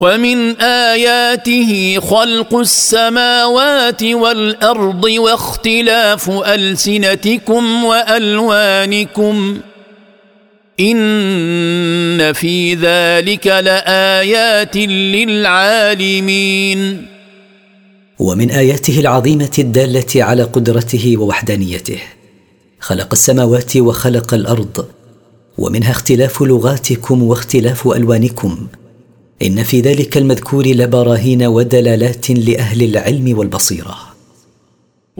ومن آياته خلق السماوات والأرض واختلاف ألسنتكم وألوانكم إن في ذلك لآيات للعالمين. ومن آياته العظيمة الدالة على قدرته ووحدانيته خلق السماوات وخلق الأرض، ومنها اختلاف لغاتكم واختلاف ألوانكم، إن في ذلك المذكور لبراهين ودلالات لأهل العلم والبصيرة.